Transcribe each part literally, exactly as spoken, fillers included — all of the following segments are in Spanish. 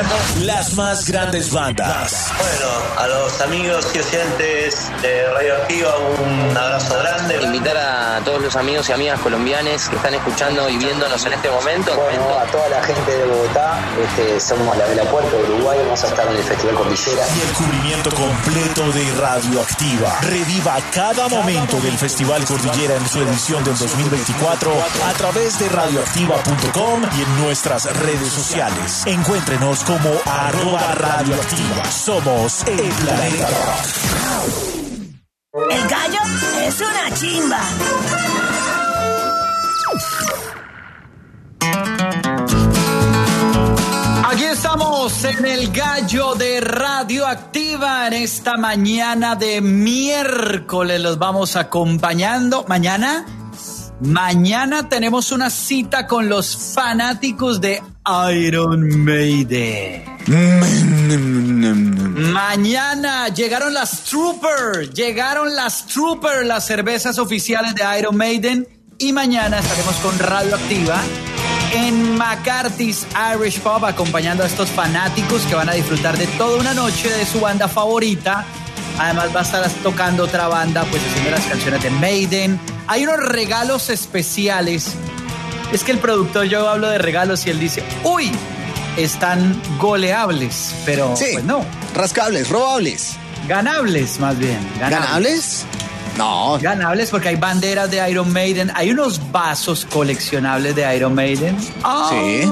Las más grandes bandas. Bueno, a los amigos y oyentes de Radioactiva, un abrazo grande. Invitar a todos los amigos y amigas colombianes que están escuchando y viéndonos en este momento. Bueno, a toda la gente de Bogotá, este, somos la de la Puerta de Uruguay, vamos a estar en el Festival Cordillera. Y el cubrimiento completo de Radioactiva. Reviva cada momento del Festival Cordillera en su edición del dos mil veinticuatro a través de radioactiva punto com y en nuestras redes sociales. Encuéntrenos como arroba radioactiva. Somos el Planeta Rock. El gallo es una chimba. Aquí estamos en el gallo de Radioactiva en esta mañana de miércoles. Los vamos acompañando. Mañana, mañana tenemos una cita con los fanáticos de Iron Maiden. Mañana llegaron las Trooper, llegaron las Trooper, las cervezas oficiales de Iron Maiden. Y mañana estaremos con Radioactiva en McCarthy's Irish Pub acompañando a estos fanáticos que van a disfrutar de toda una noche de su banda favorita. Además va a estar tocando otra banda, pues haciendo las canciones de Maiden. Hay unos regalos especiales. Es que el productor, yo hablo de regalos y él dice, uy, están goleables, pero sí, pues no. Rascables, robables. Ganables, más bien. Ganables. ¿Ganables? No. Ganables porque hay banderas de Iron Maiden, hay unos vasos coleccionables de Iron Maiden. Oh. Sí.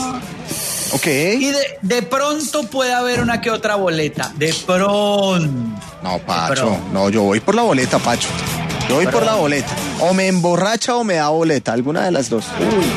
Ok. Y de, de pronto puede haber una que otra boleta. De pronto. No, Pacho. No, yo voy por la boleta, Pacho. Yo voy por la boleta. O me emborracha o me da boleta. Alguna de las dos. Uy.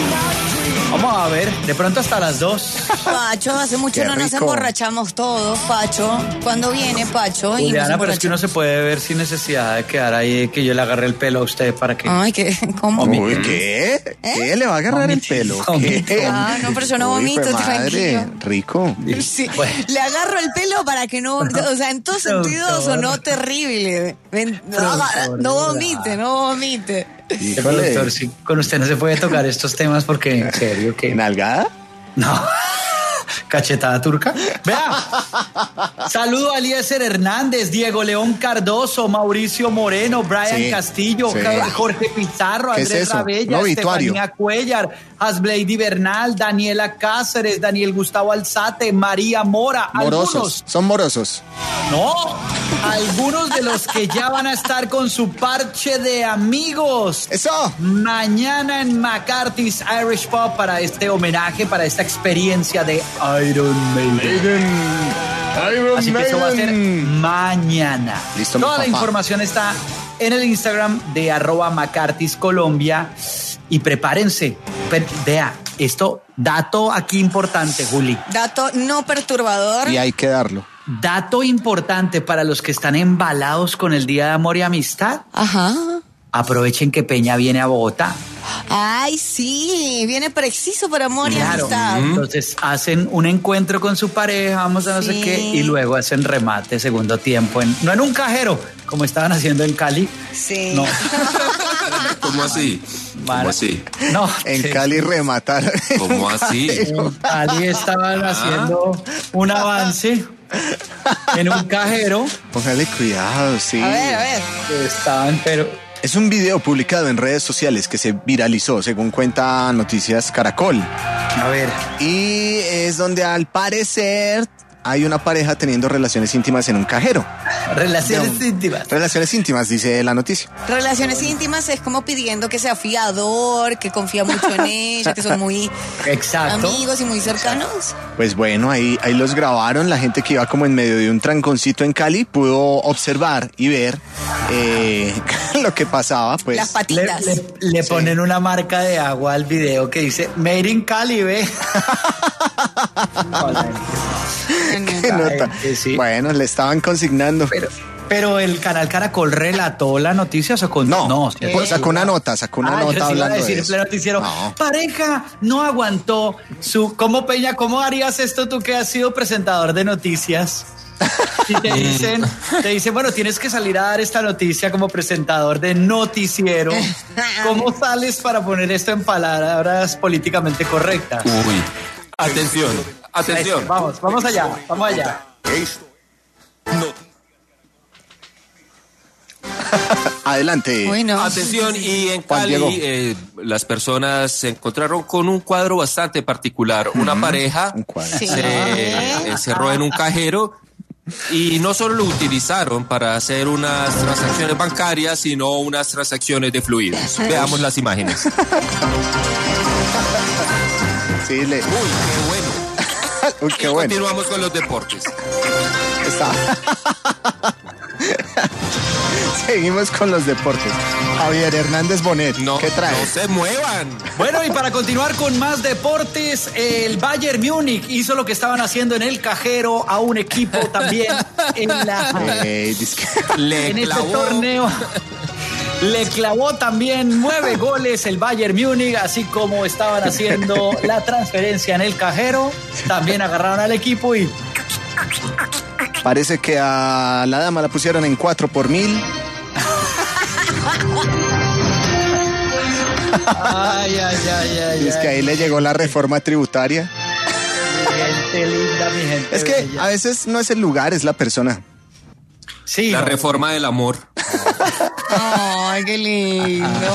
Vamos a ver, de pronto hasta las dos. Pacho, hace mucho Qué no nos rico. emborrachamos todos, Pacho. ¿Cuándo viene, Pacho? Y Juliana, nos pero es que uno se puede ver sin necesidad de quedar ahí, que yo le agarre el pelo a usted para que... Ay, ¿qué? ¿Cómo? Uy, ¿qué? ¿Eh? ¿Qué? ¿Le va a agarrar el pelo? ¿Qué? Ah, no, pero yo no Uy, vomito, fue madre, tranquilo. rico. Sí, Bueno. le agarro el pelo para que no, o sea, en todo sentido Productor. sonó terrible. Ven, no, Productor, no ¿verdad? vomite, no vomite. Este productor, sí, con usted no se puede tocar estos temas porque, en serio, que... ¿Nalgada? No. Cachetada turca. Vea. Saludo a Eliezer Hernández, Diego León Cardoso, Mauricio Moreno, Brian Sí, Castillo, sí. Jorge Pizarro, ¿Qué es Andrés eso? Rabella, Un obituario. Estefanía Cuellar, Hasblady Bernal, Daniela Cáceres, Daniel Gustavo Alzate, María Mora. Morosos. Algunos, Son morosos. no, algunos de los que ya van a estar con su parche de amigos. ¡Eso! Mañana en McCarthy's Irish Pub para este homenaje, para esta experiencia de Iron Maiden. Iron Así que eso va a ser mañana. Listo, mi Toda la papá. información está en el Instagram de arroba McCarthy's Colombia. Y prepárense. Pe- Vea, esto, dato aquí importante, Juli. Dato no perturbador. Y hay que darlo. Dato importante para los que están embalados con el Día de Amor y Amistad. Ajá. Aprovechen que Peña viene a Bogotá. Ay, sí, viene preciso para amor y Claro. amistad. Entonces hacen un encuentro con su pareja, vamos a no sé Sí. qué, y luego hacen remate segundo tiempo. En, no en un cajero, como estaban haciendo en Cali. Sí. No. ¿Cómo así? Mara. ¿Cómo así? No. En sí. Cali rematar. ¿Cómo así? En Cali estaban haciendo un avance en un cajero. Póngale cuidado, sí. A ver, a ver. Estaban, pero Es un video publicado en redes sociales que se viralizó, según cuenta Noticias Caracol. a ver. Y es donde al parecer hay una pareja teniendo relaciones íntimas en un cajero. Relaciones De un- íntimas. Relaciones íntimas, dice la noticia. Relaciones íntimas es como pidiendo que sea fiador, que confía mucho en ella, que son muy Exacto. amigos y muy cercanos. Pues bueno, ahí, ahí los grabaron. La gente que iba como en medio de un tranconcito en Cali pudo observar y ver eh, lo que pasaba. Pues Las Le, patitas. le- le ponen una marca de agua al video que dice Made in Cali, ve. ¿Qué nota? que sí. Bueno, le estaban consignando. Pero, pero el canal Caracol relató la noticia, o con No, no pues sacó una nota, sacó una Ah, yo nota sí iba a hablando decir de en pleno eso. noticiero, No. pareja no aguantó su... ¿Cómo, Peña, cómo harías esto tú que has sido presentador de noticias? Y te dicen, te dicen, bueno, tienes que salir a dar esta noticia como presentador de noticiero. ¿Cómo sales para poner esto en palabras políticamente correctas? Uy, atención, Atención. Vamos, vamos allá, vamos allá. Adelante. Bueno. Atención, y en Juan Diego. Cali eh, las personas se encontraron con un cuadro bastante particular. Una pareja Un cuadro. Sí. se encerró en un cajero y no solo lo utilizaron para hacer unas transacciones bancarias, sino unas transacciones de fluidos. Veamos las imágenes. Sí, le... Uy, qué bueno. Uy, qué Y bueno. continuamos con los deportes. Está. Seguimos con los deportes. Javier Hernández Bonet, No, ¿qué trae? no se muevan. Bueno, y para continuar con más deportes, el Bayern Múnich hizo lo que estaban haciendo en el cajero a un equipo también en, la, Eh, disque- Le en este clavó. torneo. Le clavó también nueve goles el Bayern Múnich, así como estaban haciendo la transferencia en el cajero. También agarraron al equipo y Parece que a la dama la pusieron en cuatro por mil. ay, ay, ay, ay. Y es que ahí le llegó la reforma tributaria. Mi gente linda, mi gente Es que bella. a veces no es el lugar, es la persona. Sí, La no. reforma del amor. Ay, qué lindo.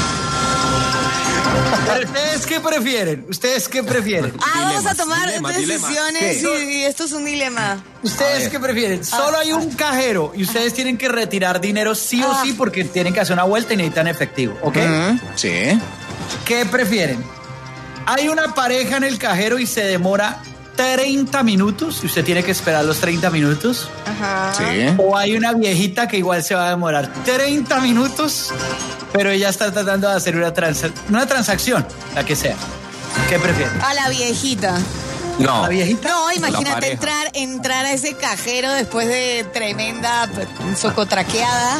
Pero ¿ustedes qué prefieren? ¿Ustedes qué prefieren? Ah, vamos a Dilemas, tomar dilemas, dilemas. decisiones ¿Qué? y, y esto es un dilema. ¿Ustedes qué prefieren? Solo hay un cajero y ustedes tienen que retirar dinero sí o sí porque tienen que hacer una vuelta y necesitan efectivo, ¿ok? Ujú, sí. ¿Qué prefieren? Hay una pareja en el cajero y se demora treinta minutos y usted tiene que esperar los treinta minutos. Ajá. Sí. O hay una viejita que igual se va a demorar treinta minutos, pero ella está tratando de hacer una, transa- una transacción, la que sea. ¿Qué prefieren? A la viejita. No. ¿La viejita? No, pareja. imagínate entrar, entrar a ese cajero después de tremenda p- socotraqueada.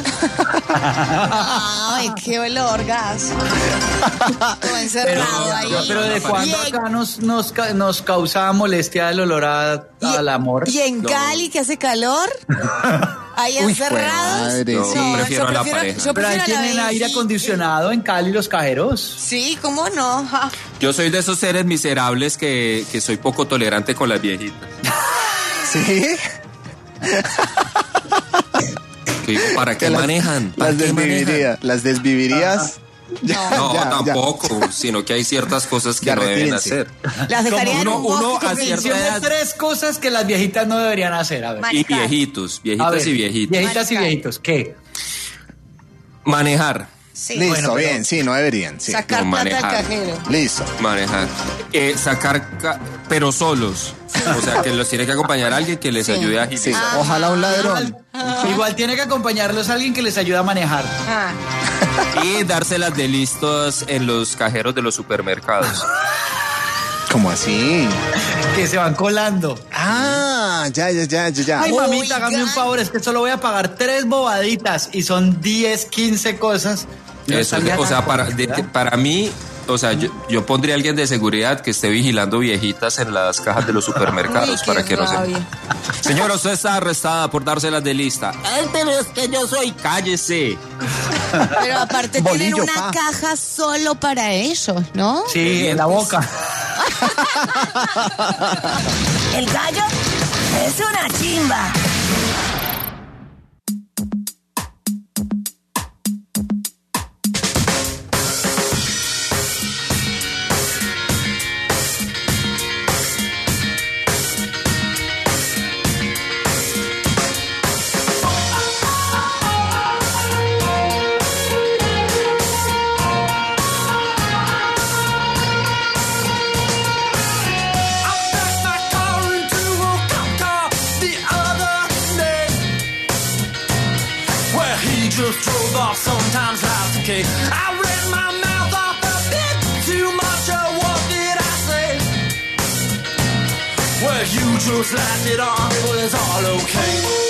Ay, qué olor, gas. Todo encerrado ahí. Pero ¿de cuándo Y en- acá nos, nos, ca- nos causaba molestia el olor a- y- al amor? Y en No. Cali, que hace calor, ahí Uy, encerrados. madre, No, sí. prefiero yo a la prefiero, pareja. yo Pero ahí prefiero a la tienen aire viejita. acondicionado en Cali los cajeros. Sí, ¿cómo no? Ja. Yo soy de esos seres miserables que, que soy poco tolerante con las viejitas. Sí. Que digo, ¿para qué Que las- manejan? ¿Para Las qué manejan? desviviría. Las desvivirías. Ya, No, ya, ya. tampoco, sino que hay ciertas cosas que Ya, no deben retírense. hacer. Las dejaría en uno- un uno bosque a con cierta bendición. edad- Mencione tres cosas que las viejitas no deberían hacer. A ver. Vale. Y Manejar. viejitos, A viejitas ver, y viejitos. Viejitas y Manejar. viejitos, ¿qué? Manejar, Sí. Listo, Bueno, pero- bien, sí, no deberían. Sí. Sacar No, plata al manejar. cajero. Listo. manejar. Eh, sacar, ca- pero solos. O sea, que los tiene que acompañar alguien que les Sí. ayude a Sí. agilizar. Ojalá un ladrón. Igual tiene que acompañarlos a alguien que les ayude a manejar. Ah. Y dárselas de listos en los cajeros de los supermercados. ¿Cómo así? Que se van colando. Ah, ya, ya, ya, ya, ya. Ay, Oigan. mamita, hágame un favor, es que solo voy a pagar tres bobaditas y son diez, quince cosas. No Eso, están o sea, ganando, para, de- ¿verdad? para mí, o sea, yo, yo pondría a alguien de seguridad que esté vigilando viejitas en las cajas de los supermercados Uy, para qué que no se... rabia. Señora, usted está arrestada por dárselas de lista. Ay, pero es que yo soy... Cállese. Pero aparte tienen Bolillo, una pa. caja solo para ellos, ¿no? Sí, en la boca. El gallo es una chimba. Just drove off, sometimes life's a cake. I read my mouth off a bit too much. Oh, what did I say? Well, you just laughed it off, it was all okay.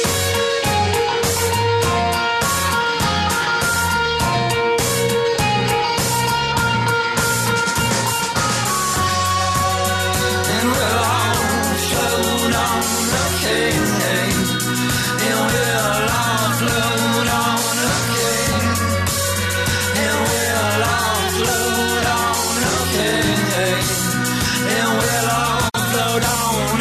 And we'll all float on, okay, and we'll all float on, okay, and we'll all float on, okay, and we'll all float on,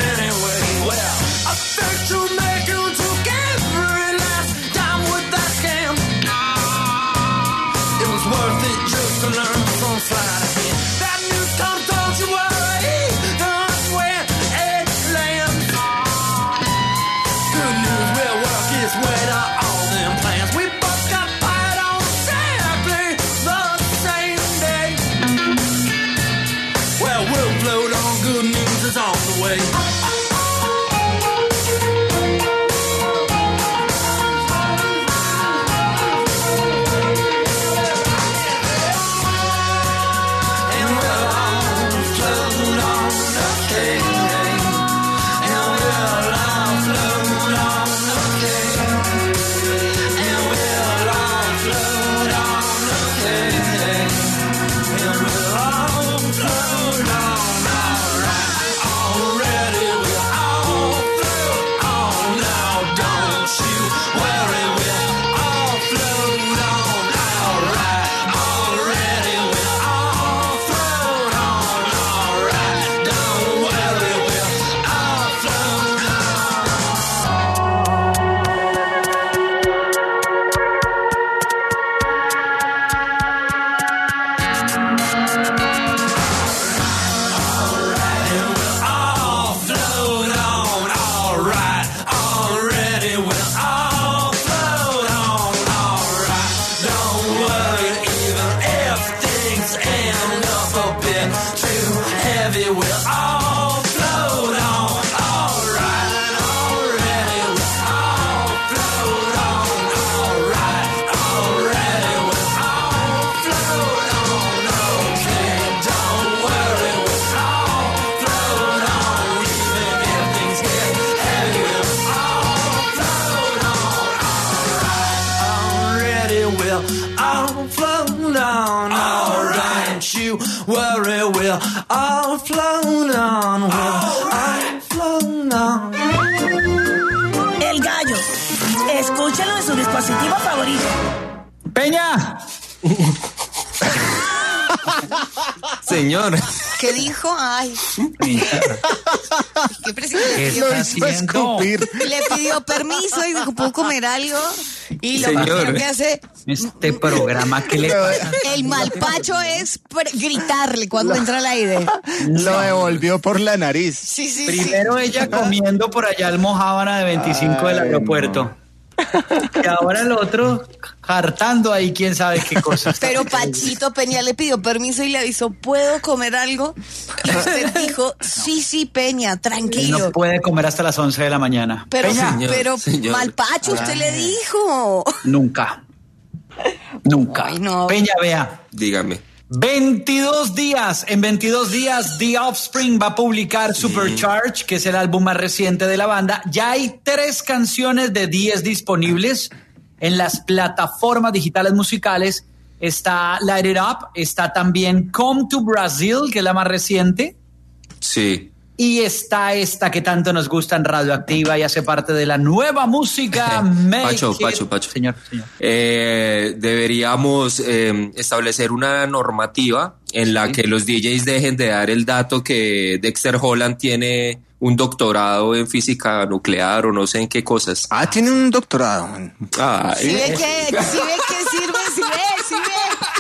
away. El gallo. Escúchalo en su dispositivo favorito. ¡Peña! Señor. ¿Qué dijo? Ay. ¿Qué presidente? ¿Qué está haciendo? Le pidió permiso y dijo, ¿puedo comer algo? Y lo Señor. primero que hace... Este programa que le pasa. El malpacho es pre- gritarle cuando entra al aire. Lo devolvió por la nariz. Sí, sí, Primero sí. ella comiendo por allá almojábana de veinticinco del Ay, aeropuerto. Y ahora el otro hartando ahí quién sabe qué cosas. Pero Pachito Peña le pidió permiso y le avisó, ¿puedo comer algo? Y usted dijo, sí, sí, Peña, tranquilo. No puede comer hasta las once de la mañana. Pero, Peña, Señor, pero señor. malpacho, usted le dijo. nunca. Nunca. Ay, no. Peña, vea. Dígame. veintidós días. En veintidós días, The Offspring va a publicar Supercharge, que es el álbum más reciente de la banda. Ya hay tres canciones de diez disponibles en las plataformas digitales musicales. Está Light It Up, está también Come to Brazil, que es la más reciente. Sí. Y está esta que tanto nos gusta en Radioactiva y hace parte de la nueva música. Make Pacho, it- Pacho, Pacho. Señor, señor. Eh, deberíamos eh, establecer una normativa en la que los D Js dejen de dar el dato que Dexter Holland tiene un doctorado en física nuclear o no sé en qué cosas. Ah, tiene un doctorado. Ay. Si ve que, si ve que sirve, si ve, si ve.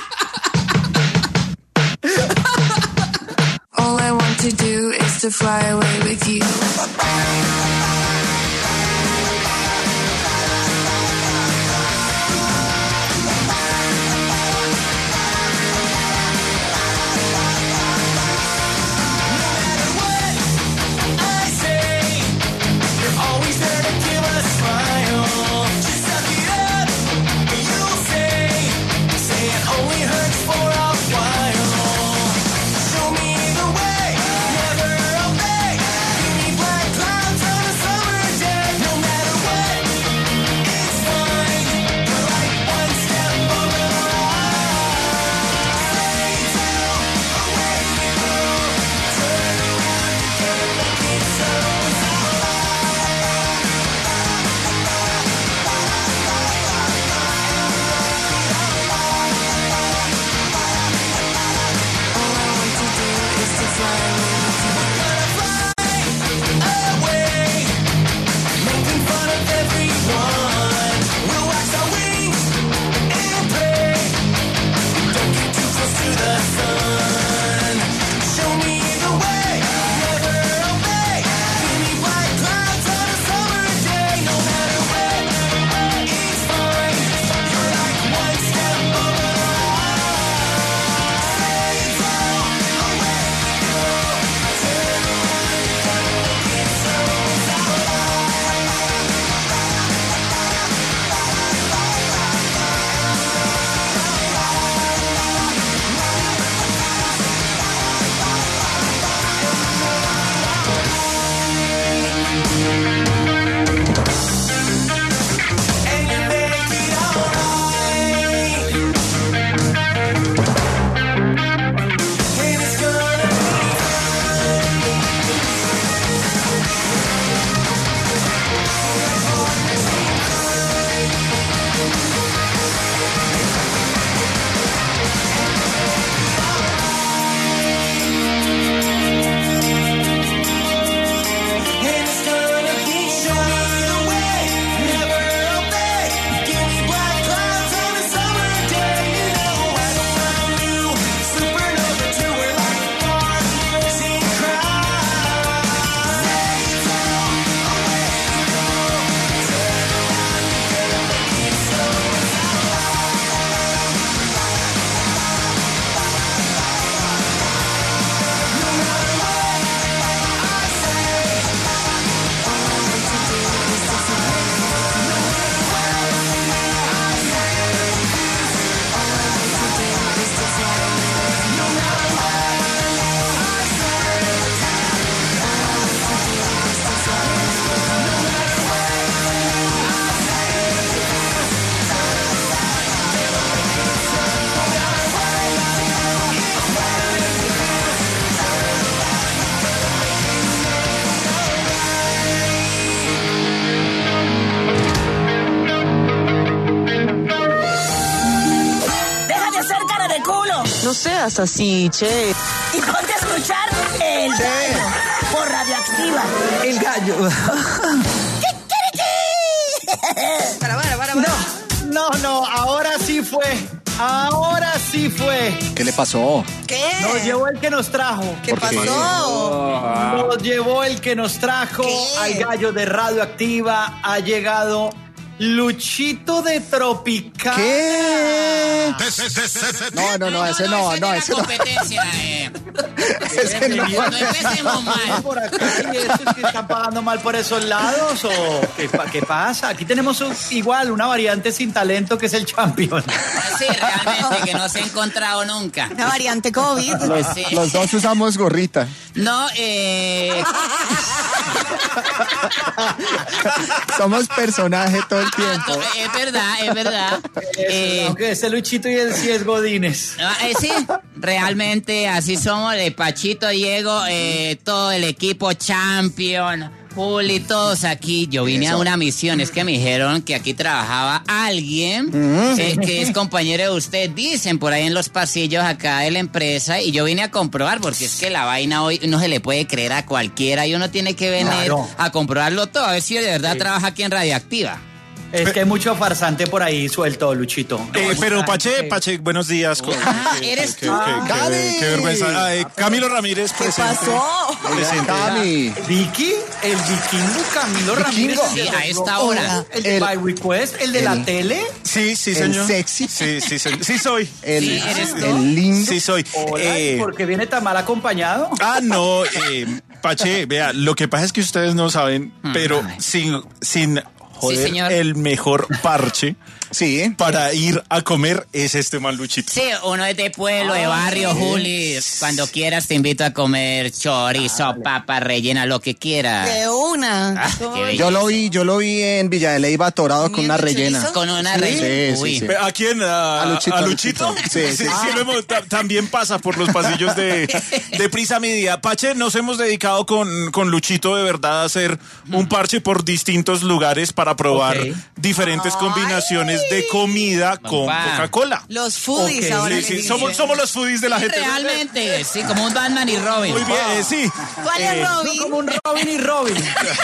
All I want to do is to fly away with you. Show me the way, never obey. Give me black clouds and a sun. seas así, che. Y ponte a escuchar El Gallo por Radioactiva. El Gallo. Para, para, para, para. No, no, no, ahora sí fue. Ahora sí fue. ¿Qué le pasó? ¿Qué? Nos llevó el que nos trajo. ¿Qué pasó? Nos llevó el que nos trajo ¿Qué? al Gallo de Radioactiva. Ha llegado Luchito de Tropical. ¿Qué? No, no, no, ese no, no, ese no. competencia, eh. Ese no. No empecemos mal. Por acá, ¿y eso es que están pagando mal por esos lados? ¿O qué, pa- qué pasa? Aquí tenemos un- igual una variante sin talento que es el Champion. Sí, realmente, que no se ha encontrado nunca. Una variante COVID. Los, Sí. los dos usamos gorrita. No, eh... Somos personaje todo el tiempo. Es verdad, es verdad. Eh, Aunque ese Luchito y él sí es Godínez. ah, eh, sí, realmente así somos, el Pachito, Diego, eh, todo el equipo Champion, Juli, todos aquí. Yo vine Eso. a una misión, es que me dijeron que aquí trabajaba alguien eh, que es compañero de usted, dicen por ahí en los pasillos acá de la empresa, y yo vine a comprobar, porque es que la vaina hoy no se le puede creer a cualquiera y uno tiene que venir Claro. a comprobarlo todo, a ver si de verdad Sí. trabaja aquí en Radioactiva. Es que hay mucho farsante por ahí suelto, Luchito. Eh, pero Ay, Pache, qué- Pache, buenos días. Co- Ah, qué- eres qué- tú. qué- qué- Gaby. qué vergüenza. Ah, eh, Camilo Ramírez, ¿Qué presente. pasó? Presente. Cami. Vicky, el vikingo Camilo Ramírez. Vikingo. el de Sí, los a esta locos, hora. El de El- By Request, el de la el- tele. Sí, sí, El señor. sexy. Sí, sí, sí, sí soy. El, Sí, eres tú. el lindo. Sí soy. Hola, Eh, ¿y por qué viene tan mal acompañado? Ah, no, eh, Pache, vea, lo que pasa es que ustedes no saben, pero sin, sin joder, señor. el mejor parche Sí. para ir a comer es este man Luchito. Sí, uno es de pueblo, de barrio, Juli. Cuando quieras te invito a comer chorizo, papa rellena, lo que quieras. De una. Ah, ¿Cómo qué ves? Yo lo vi, yo lo vi en Villa de Leyva atorado con una ¿Comiendo rellena. chorizo? Con una Sí, rellena. sí, Uy. sí. ¿A quién? ¿A, A Luchito, ¿a a Luchito? Luchito. Sí, sí. lo hemos- ta- también pasa por los pasillos de, de Prisa Media. Pache, nos hemos dedicado con, con Luchito de verdad a hacer un parche por distintos lugares para probar Ok. diferentes combinaciones de comida con Papá. Coca-Cola. Los foodies Ok, ahora. Sí, les sí, dicen. somos, somos los foodies de la gente. Realmente, sí, como un Batman y Robin. Muy bien, eh, sí. ¿Cuál Eh, es Robin? Como un Robin y Robin.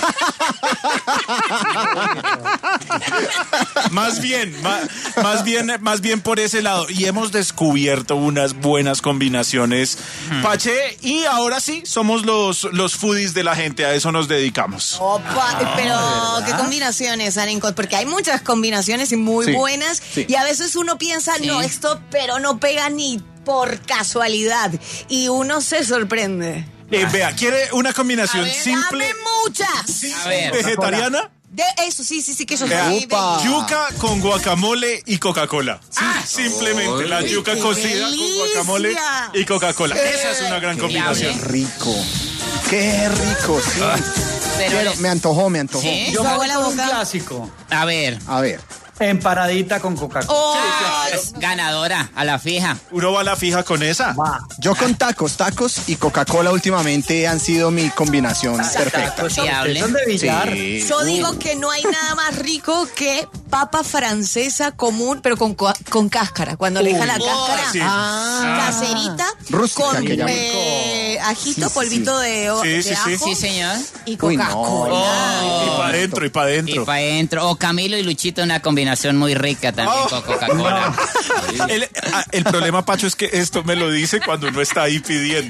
Más bien, ma- más bien, más bien por ese lado. Y hemos descubierto unas buenas combinaciones, Pache, y ahora sí, somos los, los foodies de la gente, a eso nos dedicamos. Opa, pero qué combinaciones han encontrado, porque hay muchas combinaciones y muy Sí, buenas, sí. y a veces uno piensa, Sí. no, esto, pero no pega ni por casualidad, y uno se sorprende. Eh, vea, ¿quiere una combinación A ver, simple, dame muchas. A ver. vegetariana? De eso, sí, sí, sí, que eso Vea, sí. Upa. yuca con guacamole y Coca-Cola. Simplemente la yuca qué cocida con delicia. guacamole y Coca-Cola. Esa es una gran Qué combinación. diable. Rico. Qué rico, sí. Pero Quiero- es- me antojó, me antojó. ¿Sí? Yo Hizo me agua voy la con un boca. clásico. A ver. A ver. Empanadita con Coca-Cola. Oh, Es ganadora, a la fija. Uno va a la fija con esa. Va. Yo con tacos, tacos y Coca-Cola últimamente han sido mi combinación perfecta. Tacos, Fiable. son de billar. Sí. yo digo que no hay nada más rico que papa francesa común, pero con, co- con cáscara. Cuando le dejan la cáscara, sí. ah, caserita, Rústica, con que llaman. eh, ajito, Sí, sí, polvito de, o- Sí, de sí, sí. ajo Sí, señor. y Uy, no. Coca-Cola. Y para adentro, y para Y adentro. para adentro. O Camilo y Luchito, una combinación muy rica también Oh. con Coca-Cola. El, ah, el problema, Pacho, es que esto me lo dice cuando uno está ahí pidiendo.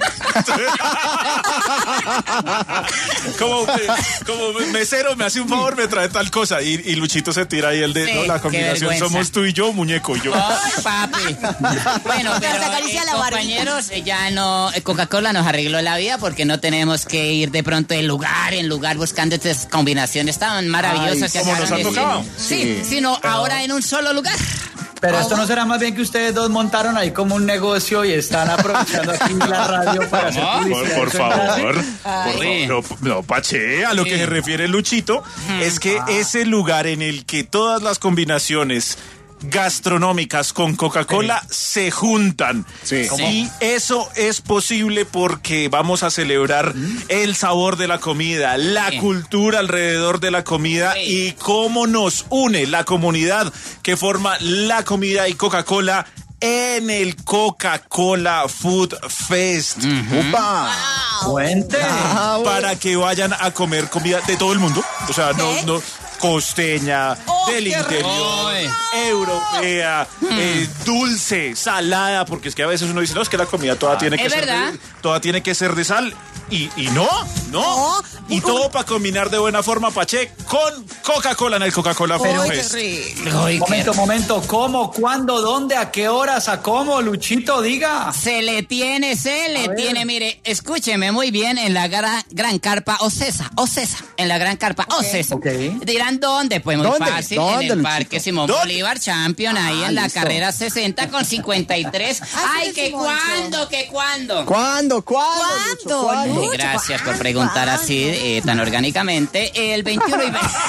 como, como mesero, me hace un favor, me trae tal cosa. Y, y Luchito se tira ahí el de, Sí, no, la qué combinación vergüenza. somos tú y yo, muñeco y yo. Ay, papi. Bueno, pero Te acaricia eh, la barbita. compañeros, eh, ya no, eh, Coca-Cola nos arregló la vida porque no tenemos que ir de pronto de lugar en lugar buscando estas combinaciones tan maravillosas que como acaban nos han de decir. tocado. Sí, Sí. sino ahora en un solo lugar. Pero esto no será más bien que ustedes dos montaron ahí como un negocio y están aprovechando aquí la radio para hacer Por, publicidad. por ¿Eso es así? favor, Ay. por favor. No, no, Pache, a lo que se refiere Luchito es que ese lugar en el que todas las combinaciones gastronómicas con Coca-Cola se juntan. Sí. Y eso es posible porque vamos a celebrar el sabor de la comida, la Sí. cultura alrededor de la comida Sí. y cómo nos une la comunidad que forma la comida y Coca-Cola en el Coca-Cola Food Fest. ¡Upa! Cuente. Ah, bueno. Para que vayan a comer comida de todo el mundo. O sea, no, no costeña, Oh, del qué interior, rico. europea, eh, dulce, salada, porque es que a veces uno dice, no, es que la comida toda tiene que ¿Es ser verdad? de, toda tiene que ser de sal. Y, y no, no. No. Y todo para combinar de buena forma, Pache, con Coca-Cola en el Coca-Cola Food Ay, qué Fest. rico. Uy, qué Momento, momento. ¿Cómo, cuándo, dónde, a qué horas, a cómo? Luchito, diga. Se le tiene, se le tiene, mire, escúcheme muy bien, en la gran, gran carpa Ocesa, Ocesa, en la gran carpa Ocesa. Ok. Dirán, ¿dónde? Pues muy ¿Dónde? fácil, ¿Dónde, en el Luchito? Parque Simón ¿Dónde? Bolívar Champion, ahí Ah, en la listo. carrera sesenta con cincuenta y tres. Ay, sí, que Simoncho. cuándo, que cuándo. ¿Cuándo? ¿Cuándo? Lucho? ¿Cuándo, ¿Cuándo? Lucho? Gracias por ¿cuándo? preguntar así, eh, tan orgánicamente. El veintiuno y veinte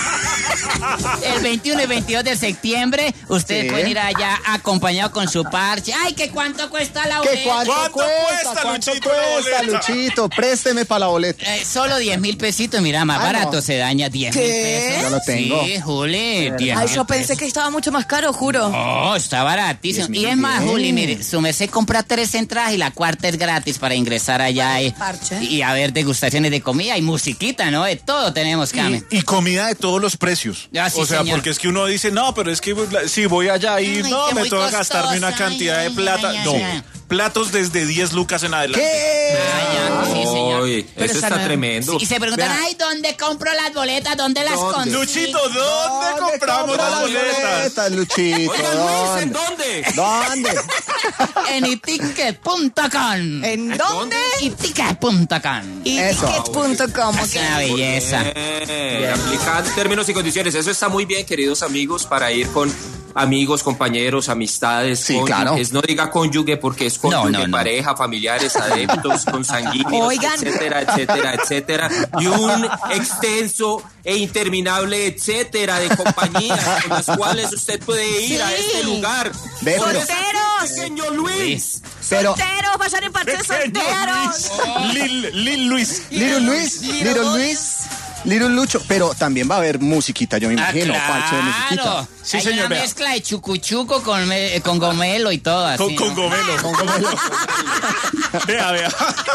el veintiuno y veintidós de septiembre, ustedes Sí. pueden ir allá acompañado con su parche. Ay, que cuánto cuesta la ¿Qué boleta. cuánto, ¿Cuánto cuesta? cuesta, ¿Cuánto Luchito, la cuesta, boleta? Luchito? Présteme para la boleta. Eh, solo diez mil pesitos, mira, más Ah, barato no. se daña diez mil ¿Qué? pesos. Ya lo tengo. Sí, Juli, diez Ay, mil yo pensé pesos. que estaba mucho más caro, juro. Oh, está baratísimo. diez mil Y es más, bien. Juli, mire, su merced compra tres entradas y la cuarta es gratis para ingresar allá y, Parche. y a ver degustaciones de comida y musiquita, ¿no? De todo tenemos, Carmen. Y, y comida de todos los precios. Ah, sí, o sea, señor. porque es que uno dice, no, pero es que si voy allá y Ay, no, que me muy toca gastarme una costosa, cantidad ay, de plata. ay, ay, no, ay. platos desde diez lucas en adelante. ¿Qué? Ah, ya, sí, señor. Uy, Pero eso esa está no- tremendo. Y se preguntan, Vea. ay, ¿dónde compro las boletas? ¿Dónde las ¿Dónde? consigo? Luchito, ¿dónde compramos compra las boletas? Luchito? Oiga, Luis, ¿en ¿Dónde? dónde? ¿Dónde? En iticket punto com. ¿En dónde? iticket punto com. Y Eso. ticket punto com. Es una belleza. Eh, aplican términos y condiciones. Eso está muy bien, queridos amigos, para ir con amigos, compañeros, amistades, Sí, cónyuges. claro. No diga cónyuge porque es cónyuge, No, no, no. pareja, familiares, adeptos, consanguíneos, Oigan. etcétera, etcétera, etcétera. Y un extenso e interminable etcétera de compañías con las cuales usted puede ir a Sí. este lugar. Ve, Con pero- ese ¡Solteros! pequeño Luis. Pero, ¡Solteros! ¡Vayan en parche solteros! Lil, Lil Luis. Little Luis, Little Luis, Little Lucho, pero también va a haber musiquita, yo me Ah, imagino, parche de claro. musiquita. Sí, Hay señor, una vea. mezcla de chucuchuco con, me- con gomelo y todo así. Con, con ¿no? gomelo. Vea, vea.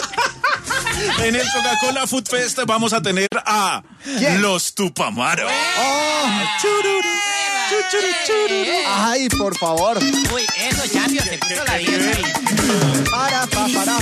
En el Coca-Cola Food Fest vamos a tener a ¿Quién? los Tupamaros. Ay, por favor. Uy, eso, Champion, se puso la diez ahí. Para, pa, para.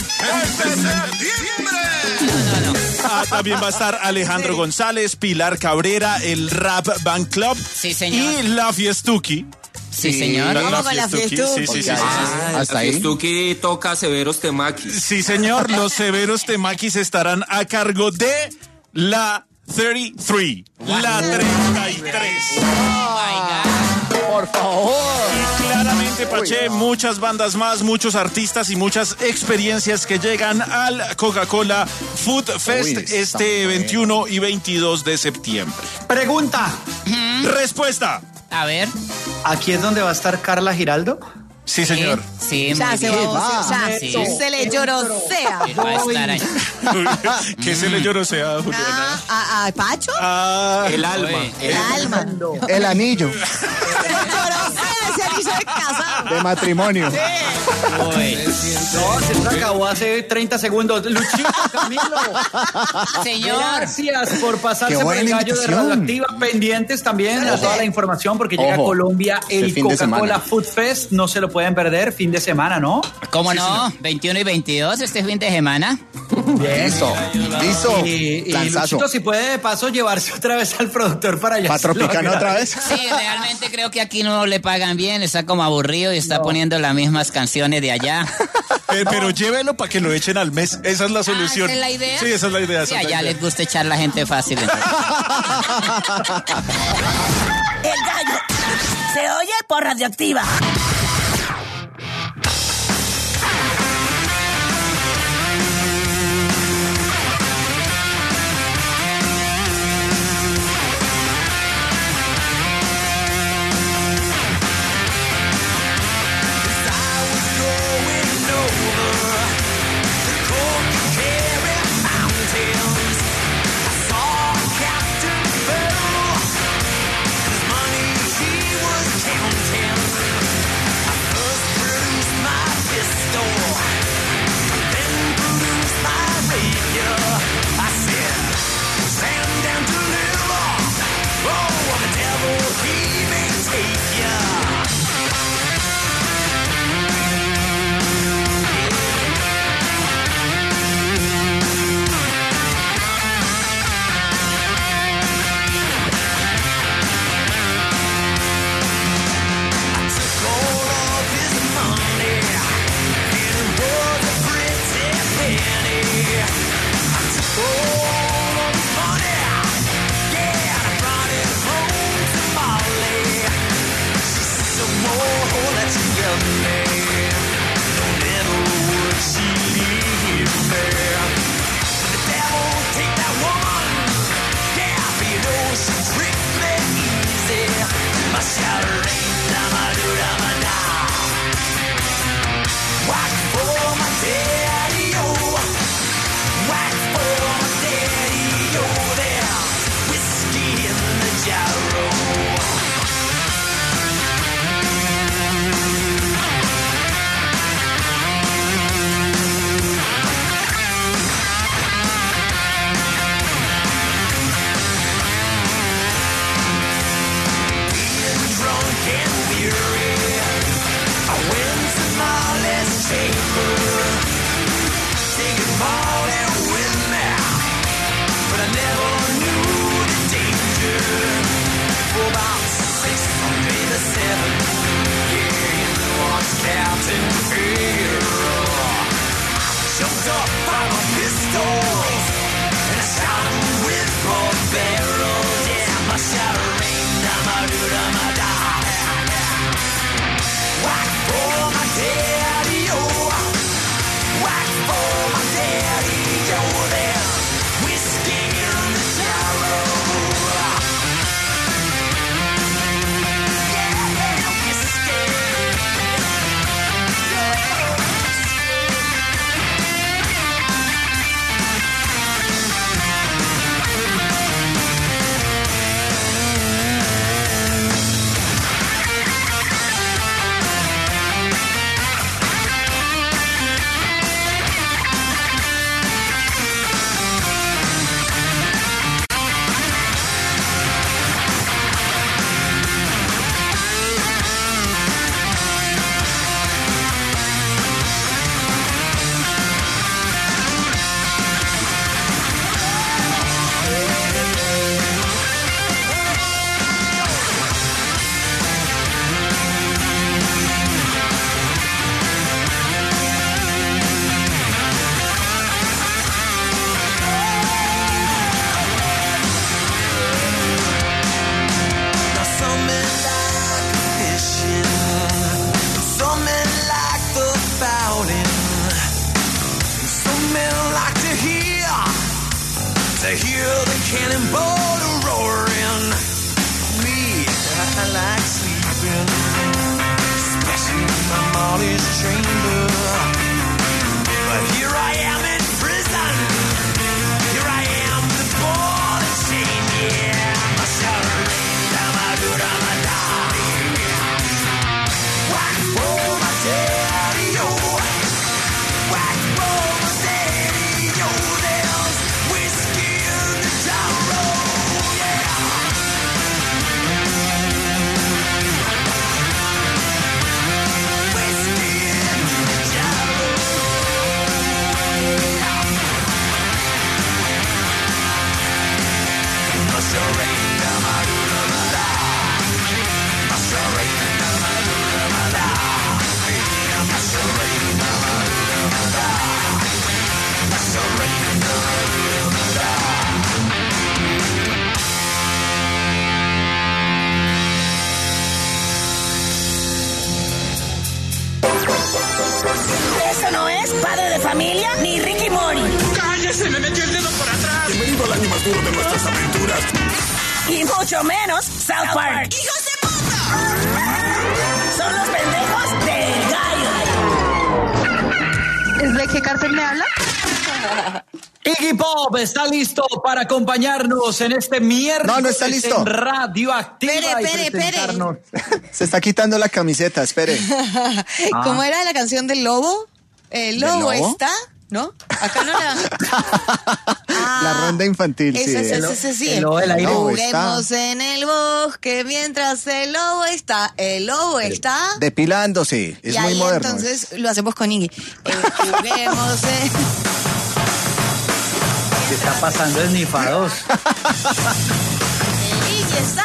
No, no, no. Ah, también va a estar Alejandro González, Pilar Cabrera, el Rap Band Club Sí, señor. y la Fiestuki. Sí, señor. La, Vamos con la Fiestuki. Fiestuki. Sí, sí, sí, Ok, sí, sí. Ah, Hasta la ahí. Fiestuki toca severos temakis. Sí, señor, los severos temaquis estarán a cargo de la treinta y tres. La treinta y tres. Oh my God. Por favor. Claramente, Pache, muchas bandas más, muchos artistas y muchas experiencias que llegan al Coca-Cola Food Fest Uy, está este bueno. veintiuno y veintidós de septiembre. Pregunta. Respuesta. A ver. ¿Aquí es donde va a estar Carla Giraldo? Sí, señor. Sí, Ya muy se bien. va, ya. Sí. Se le lloró sea. Eh, Va a estar ahí. ¿Qué se le lloró sea, Ah, Juliana? ah, ah, ¿Pacho? Ah, El alma. Uy. El alma. El anillo Lloró sea ese anillo de casa. de matrimonio. Uy. No, se nos acabó hace treinta segundos. Luchito, Camilo. Señor. Gracias por pasarse Qué por el buena gallo de invitación. Radioactiva. Pendientes también a toda la información porque llega a Ojo, Colombia el este fin de Coca-Cola semana. Food Fest. No se lo pueden perder. Fin de semana, ¿no? ¿Cómo no? veintiuno y veintidós este fin de semana. Listo. Listo. Y, y Lanzazo. Luchito, si puede de paso llevarse otra vez al productor para allá. ¿Pa Tropicana otra vez? Sí, realmente creo que aquí no le pagan bien, está como aburrido y está poniendo las mismas canciones de allá. Eh, pero llévelo para que lo echen al mes. Esa es la solución. ¿esa es la idea? Sí, esa es la idea. Sí, esa es la allá idea. les gusta echar la gente fácil. entonces. El gallo se oye por Radioactiva. Money he was counting. with a cannonball roaring. Me, I like sleeping, especially in my Molly's chamber. But here I am in prison. Here I am, the ball and chain. Yeah, my surrender, my do, my darling. Whack for my daddy, yo. Whack for my daddy, yo. There's whiskey in the tower, yeah. Whiskey in the tower, yeah. My surrender, my do, my da. My surrender, my do, my da. My surrender, my do, my da. My surrender, my do, my da. Eso no es Padre de Familia ni Ricky Mori. ¡Cállese! ¡Me metió el dedo por atrás! Bienvenido al año más duro de nuestras aventuras. Y mucho menos South Park. ¡Hijos de puta! Son los pendejos del gallo. ¿Es de qué cárcel me habla? Iggy Pop está listo para acompañarnos en este miércoles No, no está listo. en Radioactiva. Espere, y espere, espere. presentarnos- Se está quitando la camiseta, espere. ¿Cómo era la canción del lobo? El ¿Del lobo, lobo? está, ¿no? Acá no la... La ronda infantil, sí. Ese, ese, El- ese, sí. el lobo del aire. lobo Juguemos está en el bosque mientras el lobo está. El lobo está. depilándose. Es y muy ahí moderno. entonces lo hacemos con Iggy. Eh, juguemos en... ¿Qué está pasando en Nifados? Iggy está.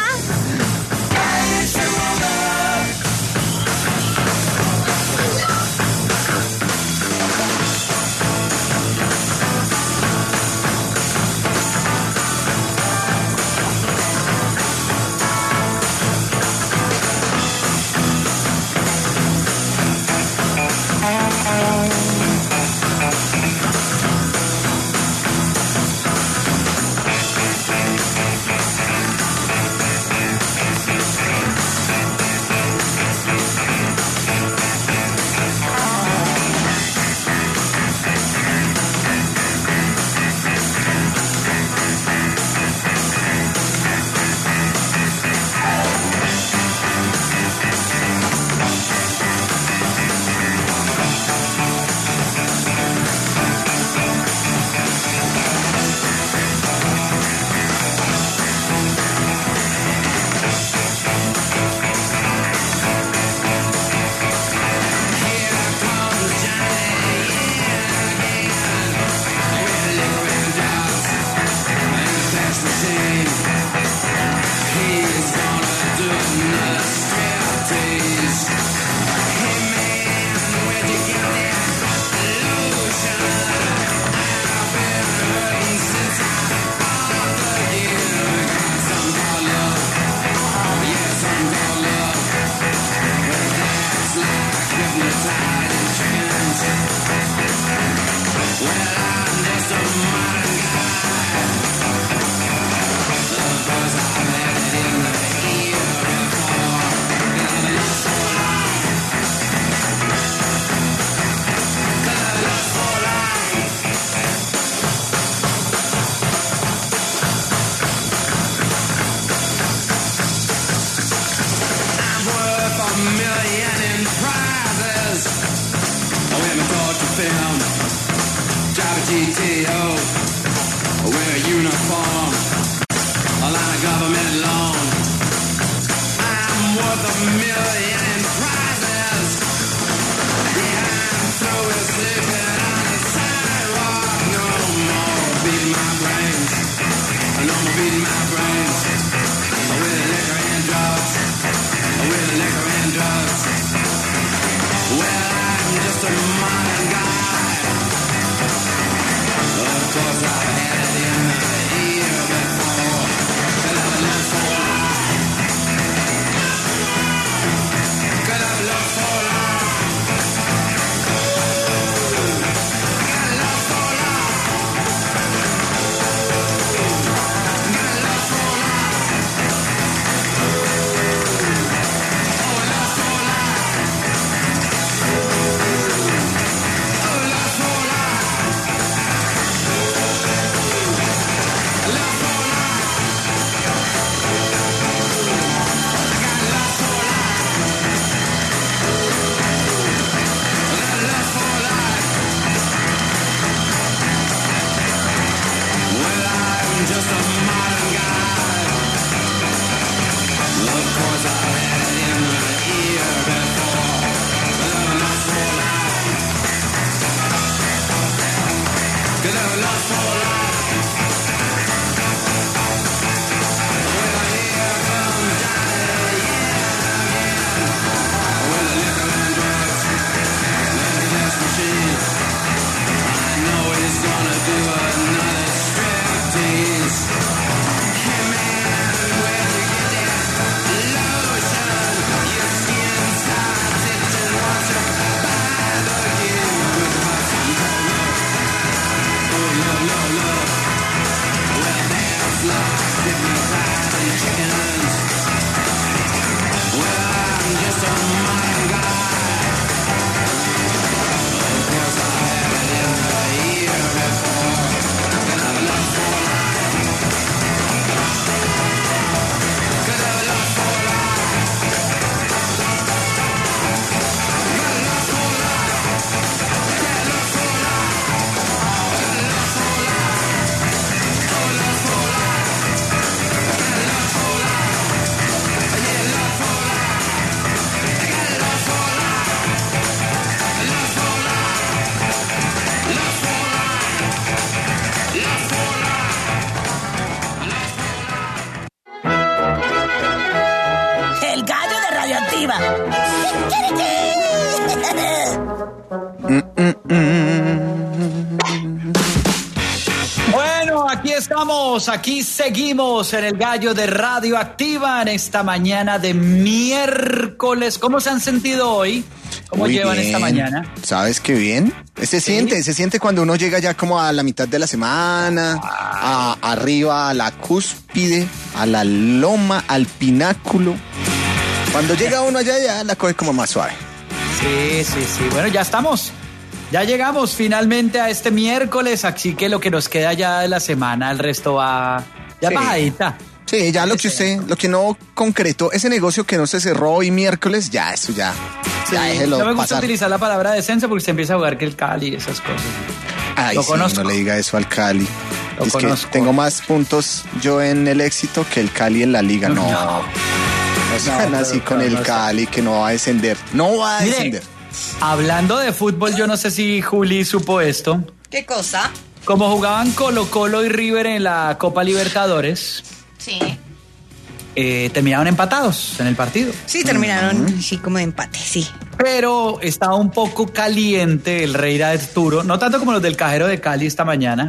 aquí seguimos en el gallo de Radioactiva en esta mañana de miércoles. ¿Cómo se han sentido hoy? ¿Cómo Muy llevan bien. esta mañana? ¿Sabes qué bien? Se siente, se siente cuando uno llega ya como a la mitad de la semana, a, arriba a la cúspide, a la loma, al pináculo. Cuando llega uno allá, ya la coge como más suave. Sí, sí, sí. Bueno, ya estamos. Ya llegamos finalmente a este miércoles, así que lo que nos queda ya de la semana, el resto va ya Sí. bajadita. Sí, ya lo que usted, lo que no concretó, ese negocio que no se cerró hoy miércoles, ya, eso ya, ya déjelo No me gusta pasar. utilizar la palabra descenso porque se empieza a jugar que el Cali y esas cosas. Ay, Lo sí, conozco. no le diga eso al Cali. Lo Es que conozco. tengo más puntos yo en el éxito que el Cali en la liga. No, no, sean No, así pero con no, el no, Cali que no va a descender. No va a Mire, descender. Hablando de fútbol, yo no sé si Juli supo esto. ¿Qué cosa? Como jugaban Colo Colo y River en la Copa Libertadores, Sí. eh, terminaron empatados en el partido. Sí, terminaron así como de empate, sí. Pero estaba un poco caliente el Rey Arturo, no tanto como los del cajero de Cali esta mañana,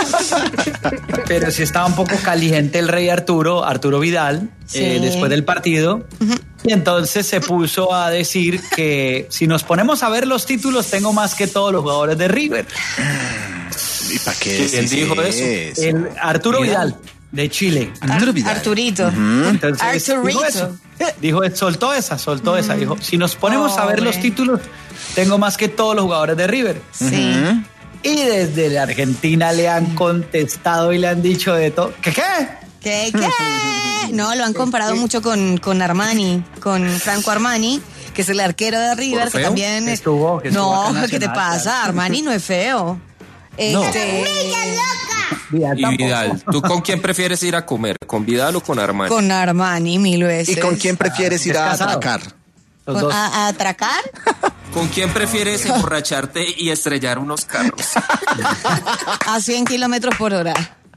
pero sí estaba un poco caliente el Rey Arturo, Arturo Vidal, Sí. eh, después del partido. Y entonces se puso a decir que si nos ponemos a ver los títulos, tengo más que todos los jugadores de River. ¿Y para qué ¿Quién decís dijo eso? El Arturo Vidal, de Chile. Arturo Vidal. Arturito. Entonces, dijo Arturito. eso. Dijo, soltó esa, soltó esa. Dijo, si nos ponemos a ver Oh, los güey. títulos, tengo más que todos los jugadores de River. Sí. Y desde la Argentina le han contestado y le han dicho de todo. ¿Qué qué? ¿Qué, qué? No, lo han comparado mucho con, con Armani, con Franco Armani, que es el arquero de River, que feo? también Que es... estuvo- que estuvo acá en No, ¿qué te Nacional, pasa? claro. Armani no es feo. Este, Vidal Y tampoco. Vidal, ¿tú con quién prefieres ir a comer? ¿Con Vidal o con Armani? Con Armani, mil veces. ¿Y con quién prefieres ir a Es casado. atracar? Los ¿Con- dos. a, a atracar? ¿Con quién prefieres emborracharte y estrellar unos carros? A cien kilómetros por hora.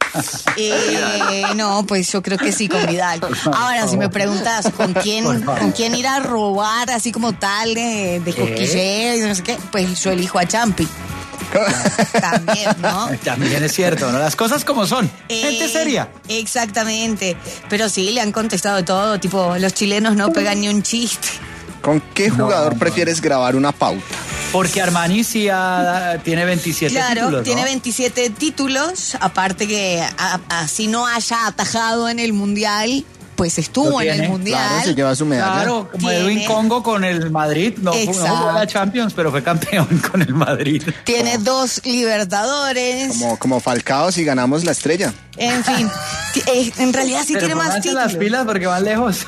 Eh, no, pues yo creo que sí, con Vidal. Ahora, si me preguntas con quién, con quién ir a robar, así como tal, de, de cosquilleo y no sé qué, pues yo elijo a Champi. También, ¿no? También es cierto, ¿no? Las cosas como son. Gente Eh, seria. Exactamente. Pero sí, le han contestado de todo. Tipo, los chilenos no pegan ni un chiste. ¿Con qué jugador no. prefieres grabar una pauta? Porque Armani sí ha- tiene veintisiete Claro, títulos, ¿no? tiene veintisiete títulos. Aparte que a- así no haya atajado en el Mundial, pues estuvo Lo en el tiene, Mundial. Claro, se lleva su medalla. Claro, como Tiene- Edwin Congo con el Madrid. No, no Exacto. jugó la Champions, pero fue campeón con el Madrid. Tiene dos Libertadores. Como, como Falcao si ganamos la estrella. En fin, ti- eh, en realidad sí Pero tiene más pónganse títulos. las pilas porque van lejos.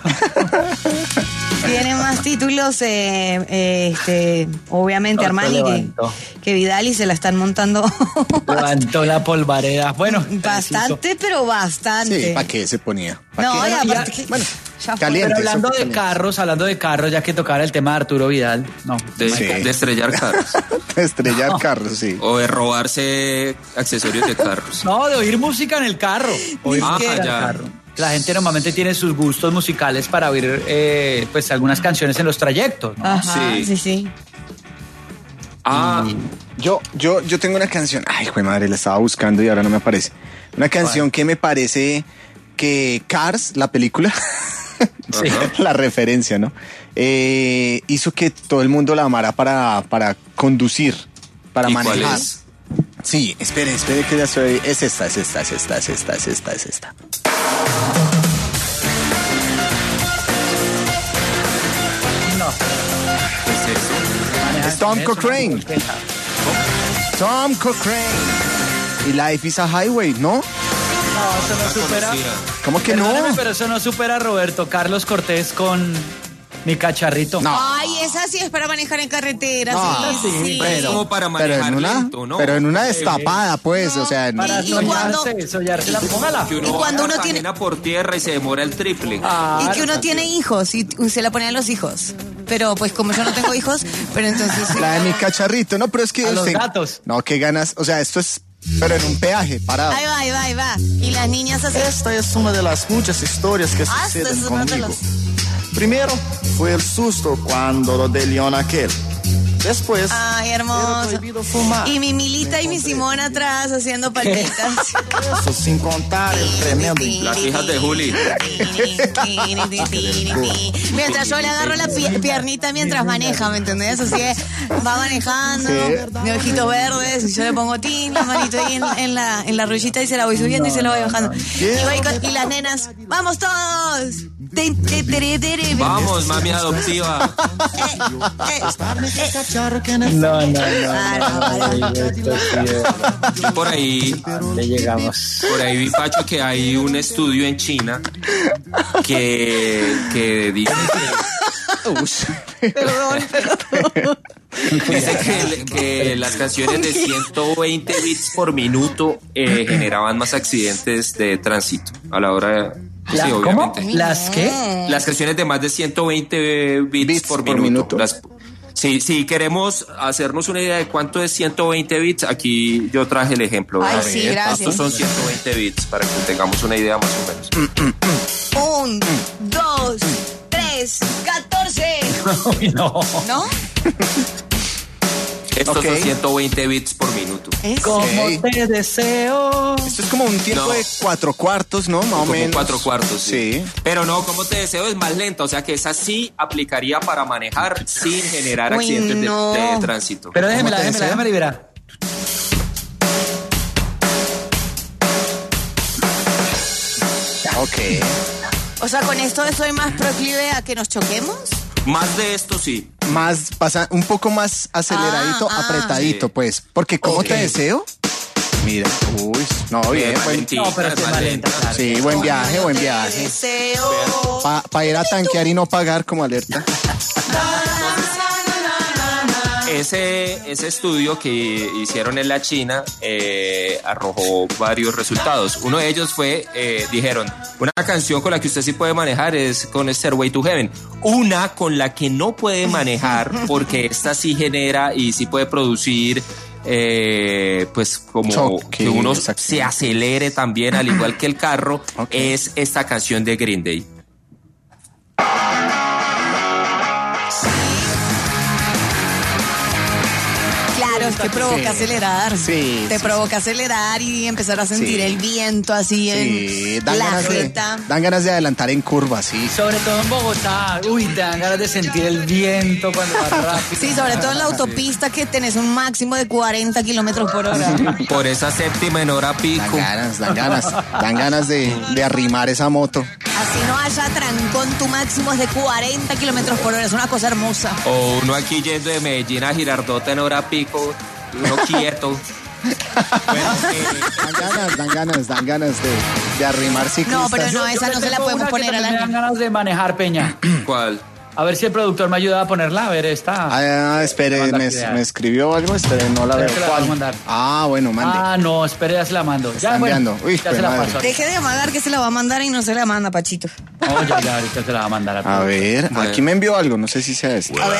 Tiene más títulos, eh, eh, este, obviamente No, Armani se que, levantó. que Vidal y se la están montando Levantó la polvareda. Bueno, bastante, pero bastante. Sí, ¿para qué se ponía? ¿Pa' No, qué? y Bueno, aparte ya- que bueno, ya fue. caliente. pero hablando eso fue de caliente. carros, hablando de carros, ya que tocara el tema de Arturo Vidal, no. De, Sí. de estrellar carros. Estrellar carros, sí. O de robarse accesorios de carros. No, de oír música en el carro. Oír Ah, música en el ya. carro. La gente normalmente tiene sus gustos musicales para oír eh, pues algunas canciones en los trayectos, ¿no? Ajá, Sí. sí, sí. Ah, Yo, yo, yo tengo una canción. Ay, güey, madre, la estaba buscando y ahora no me aparece. Una canción que me parece que Cars, la película, Sí. la referencia, ¿no? Eh, hizo que todo el mundo la amara para, para conducir, para ¿y cuál manejar. es? Sí, espere, espere que ya soy. Es esta, es esta, es esta, es esta, es esta, es esta. No. ¿Qué es eso? manejar Es Tom con eso, Cochrane. no, porque- Tom Cochrane. Y Life is a Highway, ¿no? No, eso no supera. Conocida. ¿Cómo que Perdóneme, no? pero eso no supera a Roberto Carlos Cortés con Mi Cacharrito. No. Ay, esa sí es para manejar en carretera, No, sí, sí, sí. Es como para Pero manejar en una, lento, ¿no? pero en una Sí. destapada, pues, o sea, en- Para Y cuando- soñarse, soñarse la póngala. Que uno Y cuando baja uno tiene- Cartagena por tierra y se demora el triple. Ah, Y que uno tiene hijos y t- se la ponen a los hijos. Pero pues como yo no tengo hijos, pero entonces sí. la de mi cacharrito, no, pero es que A los usted- gatos. No, qué ganas, o sea, esto es, pero en un peaje, parado. Ahí va, ahí va, ahí va. Y las niñas así. Esta es una de las muchas historias que Ah, esta suceden es una de conmigo. las- Primero fue el susto cuando lo de León aquel. Después, Ay, era hermoso. prohibido fumar. Y mi Milita y mi Simón atrás haciendo palmitas. Eso sin contar el tremendo. Las hijas de Juli. Mientras yo le agarro la pi- piernita mientras maneja, ¿me entendés? Así que va manejando, de ojitos verdes, y yo le pongo tin, la manito ahí en, en la, en la rullita y se la voy subiendo y se la voy bajando. Y, voy con- y las nenas, ¡vamos todos! Vamos, mami adoptiva. No, no, no. Yo por ahí Le llegamos. Por ahí vi, Pacho, que hay un estudio en China que, que dice que, Perdón, perdón. dice que, que las canciones de ciento veinte bits por minuto eh, generaban más accidentes de tránsito a la hora de... La- Sí, ¿Cómo? obviamente. ¿Las qué? Las canciones de más de ciento veinte bits, Bits por, por minuto. minuto. Las- sí, si queremos hacernos una idea de cuánto es ciento veinte bits, aquí yo traje el ejemplo. Ay, A sí, ver, gracias. Estos son ciento veinte bits para que tengamos una idea más o menos. Un, dos, tres, catorce. Uy, no. ¿No? Estos Ok. son ciento veinte bits por minuto. Como Ok. te deseo. Esto es como un tiempo No. de cuatro cuartos, ¿no? Más o Como menos. cuatro cuartos, sí. Sí. Pero no, como te deseo, es más lenta. O sea que esa sí aplicaría para manejar sin generar Uy, accidentes de- no. de, tránsito. Pero déjemela, te déjemela, deseo? déjame liberar. Ok. O sea, con esto soy más proclive a que nos choquemos. Más de esto sí. Más, pasa, un poco más aceleradito, Ah, ah. apretadito, Sí. pues. Porque ¿cómo Ok. te deseo? Mira, uy, no, bien, Bien, buen, lentita, No, pero sí es más más lenta. lenta, claro. sí, buen viaje, buen Te viaje. deseo. Para ir a tanquear y no pagar como alerta. Ese, ese estudio que hicieron en la China eh, arrojó varios resultados. Uno de ellos fue, eh, dijeron, una canción con la que usted sí puede manejar es con Stairway to Heaven. Una con la que no puede manejar, porque esta sí genera y sí puede producir, eh, pues como Choque, que uno exacto. se acelere también, al igual que el carro, Ok. es esta canción de Green Day. Claro, es que provoca Sí. acelerar. Sí, Te sí, provoca acelerar y empezar a sentir Sí. el viento así Sí, en dan la ganas, de, jeta. dan ganas de adelantar en curva, sí. Sobre todo en Bogotá. Uy, te dan ganas de sentir el viento cuando vas rápido. Sí, sobre todo en la autopista que tenés un máximo de cuarenta kilómetros por hora. Por esa séptima en hora Dan pico. ganas, dan ganas. Dan ganas de, de arrimar esa moto. Así no haya trancón, tu máximo es de cuarenta kilómetros por hora. Es una cosa hermosa. O uno aquí yendo de Medellín a Girardota en hora pico, uno quieto. Bueno, eh, Dan ganas, dan ganas, dan ganas de, de arrimar ciclistas. No, pero no, esa no se la Tengo podemos una que poner a también la me dan ganas de manejar, Peña. ¿cuál? A ver si el productor me ayuda a ponerla. A ver, esta. Ah, espere, Manda me, que- me escribió algo, espere, no la Ya veo. te la voy a ¿Cuál? mandar. Ah, bueno, mande. Ah, no, espere, ya se la mando. Ya, Está bueno, enviando. Uy, ya se la madre. paso. Deje de amagar que se la va a mandar y no se la manda, Pachito. No, ya, ya, ahorita se la va a mandar. A ver, Bueno. aquí me envió algo, no sé si sea este. A ver.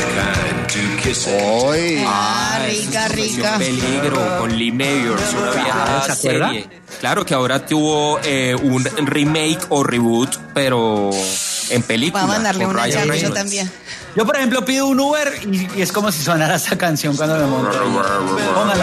Hoy. Ah, rica, rica. Peligro con Lee Mayors, una vieja ¿se acuerda? serie. Claro que ahora tuvo eh, un remake o reboot, pero en película. Va a mandarle con una Ryan chance yo Reynolds. también. Yo, por ejemplo, pido un Uber y, y es como si sonara esa canción cuando me monto. Póngala.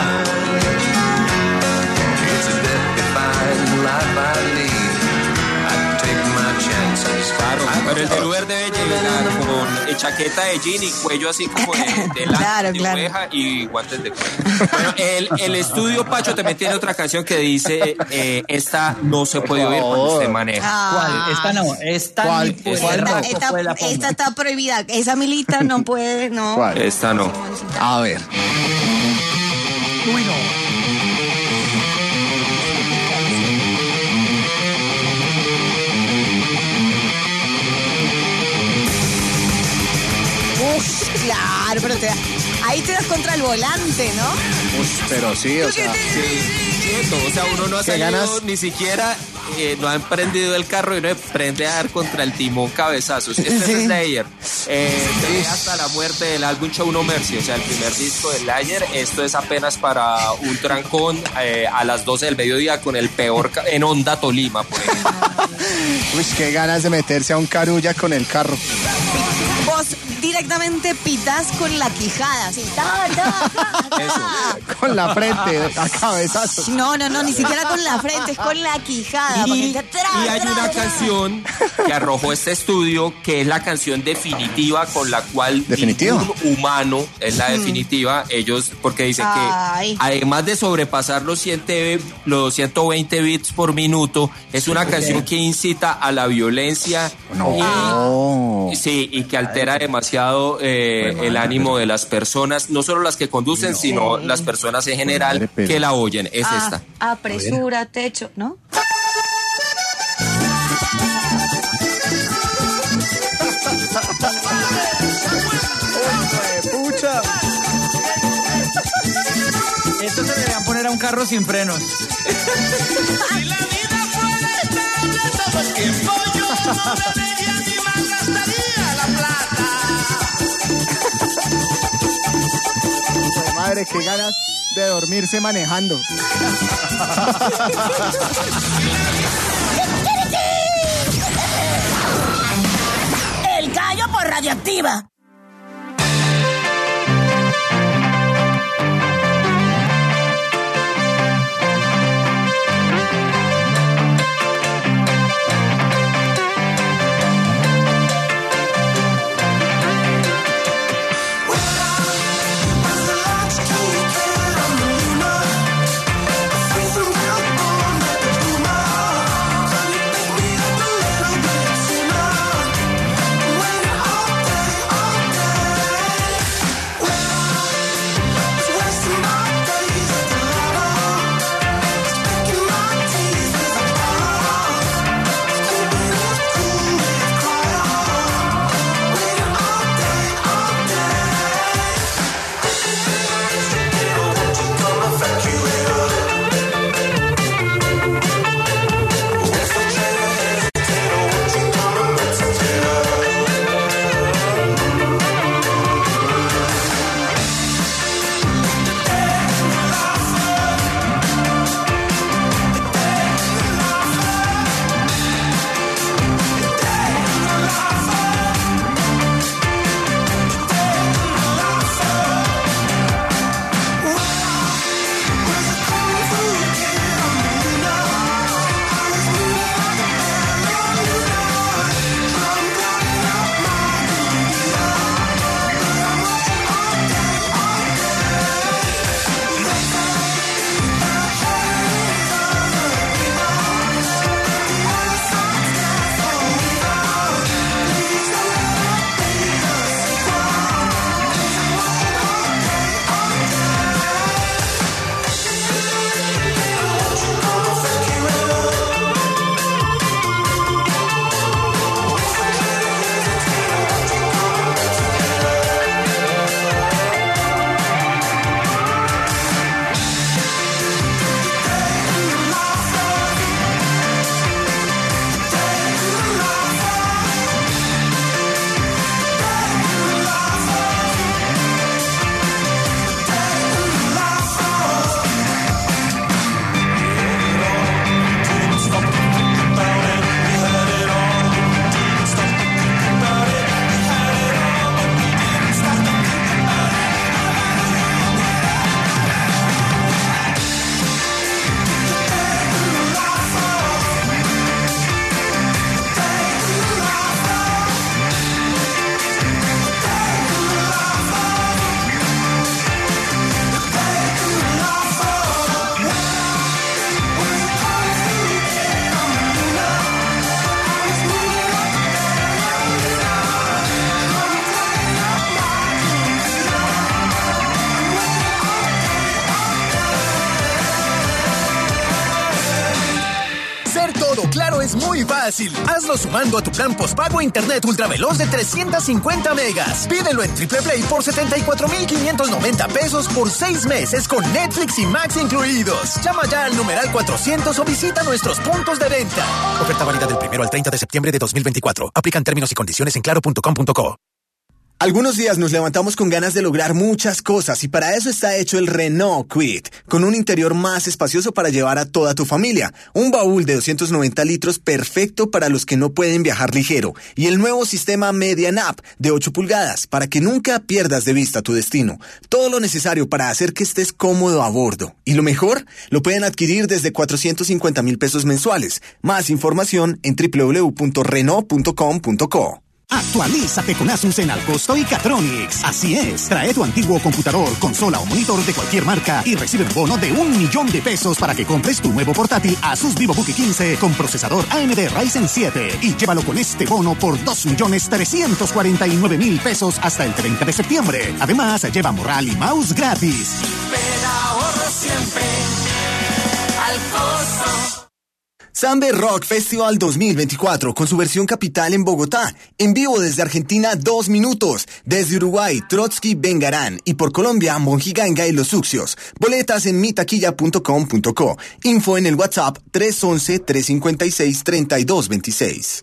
Claro, pero el del Uber debe llegar con eh, chaqueta de jean y cuello así como de, de lana, Claro, de claro. oveja y guantes de cuero. Bueno, el, el estudio, Pacho, también tiene otra canción que dice, eh, esta no se puede oír cuando usted maneja. ¿Cuál? Esta no. Esta ¿Cuál? ni puede, ¿Cuál no? tampoco Esta, fue la ponga. esta está prohibida. Esa milita no puede, no. ¿Cuál? Esta no. A ver. Uy, no. Uf, claro, pero te da- ahí te das contra el volante, ¿no? Uy, pero sí, o sea. Quieto, o sea, uno no ha ¿Qué salido ganas? ni siquiera, eh, no ha emprendido el carro y no emprende a dar contra el timón cabezazos. Este Sí. es Slayer. Eh, se ve hasta la muerte del álbum Show No Mercy, o sea, el primer disco de Slayer. Esto es apenas para un trancón eh, a las doce del mediodía con el peor ca- en Honda Tolima, por ejemplo. Uy, qué ganas de meterse a un carulla con el carro. Vos directamente pitas con la quijada. Sí, ta, ta, ta, ta. Con la frente, a cabezazos. No, no, no, ni siquiera con la frente, es con la quijada. Y, porque tra, y hay tra, una tra. canción que arrojó este estudio que es la canción definitiva con la cual ¿Definitiva? ningún humano es la definitiva. Ellos, porque dicen Ay. que además de sobrepasar los, cien, los ciento veinte bits por minuto, es una canción que incita a la violencia. No. Y, sí, y que altera demasiado eh, el ánimo de las personas, no solo las que conducen, No. sino Sí. las personas en general Madre, pero- que la oyen. Es Ah, esta. apresúrate, hecho, ¿no? Pucha. Esto se le deberían poner a un carro sin frenos. Si la vida fuera estable todo el tiempo, yo no bebería ni malgastaría la plata. Pues, madre, qué ganas de dormirse manejando. El gallo por Radioactiva. Claro es muy fácil. Hazlo sumando a tu plan postpago internet ultraveloz de trescientos cincuenta megas. Pídelo en Triple Play por setenta y cuatro mil quinientos noventa pesos por seis meses con Netflix y Max incluidos. Llama ya al numeral cuatrocientos o visita nuestros puntos de venta. Oferta válida del primero al treinta de septiembre de dos mil veinticuatro. Aplican términos y condiciones en claro punto com punto co. Algunos días nos levantamos con ganas de lograr muchas cosas y para eso está hecho el Renault Kwid, con un interior más espacioso para llevar a toda tu familia, un baúl de doscientos noventa litros perfecto para los que no pueden viajar ligero y el nuevo sistema Medianap de ocho pulgadas para que nunca pierdas de vista tu destino. Todo lo necesario para hacer que estés cómodo a bordo. Y lo mejor, lo pueden adquirir desde cuatrocientos cincuenta mil pesos mensuales. Más información en doble u doble u doble u punto renault punto com punto co. Actualízate con Asus en Alcosto y Catronics. Así es, trae tu antiguo computador, consola o monitor de cualquier marca y recibe un bono de un millón de pesos para que compres tu nuevo portátil Asus VivoBook quince con procesador A M D Ryzen siete y llévalo con este bono por dos millones trescientos cuarenta y nueve mil pesos hasta el treinta de septiembre. Además, lleva morral y mouse gratis. Pero ahorro siempre al costo. Sambe Rock Festival dos mil veinticuatro con su versión capital en Bogotá. En vivo desde Argentina, dos minutos. Desde Uruguay, Trotsky Vengarán. Y por Colombia, Monjiganga y Los Sucios. Boletas en mitaquilla punto com punto co. Info en el WhatsApp tres once, tres cincuenta y seis, treinta y dos veintiséis.